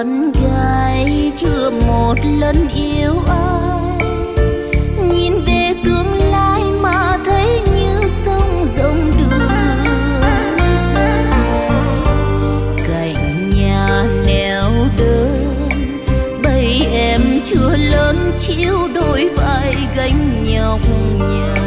con gái chưa một lần yêu ai, nhìn về tương lai mà thấy như sông rộng đường dài. Cạnh nhà neo đơn bầy em chưa lớn chịu đôi vai gánh nhọc nhằn.